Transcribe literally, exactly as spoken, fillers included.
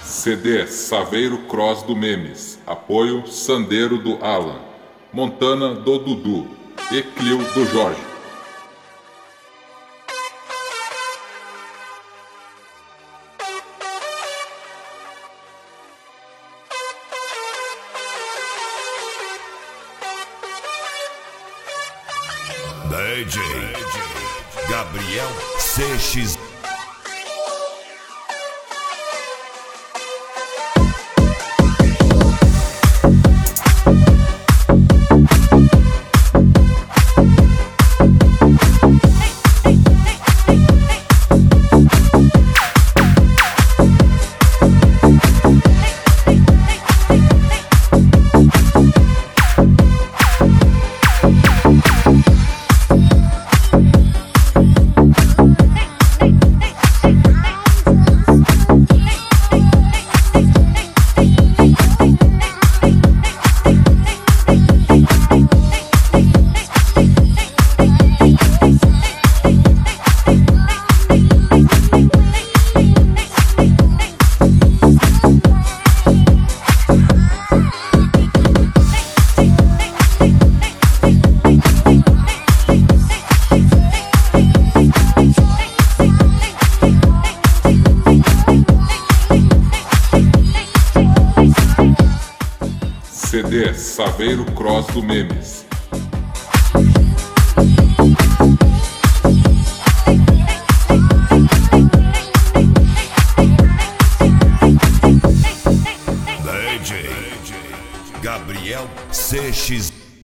C D Saveiro Cross do Memes. Apoio Sandeiro do Alan. Montana do Dudu. E Clio do Jorge. D J Gabriel C X. C D Saveiro Cross do Memes. D J Gabriel C X.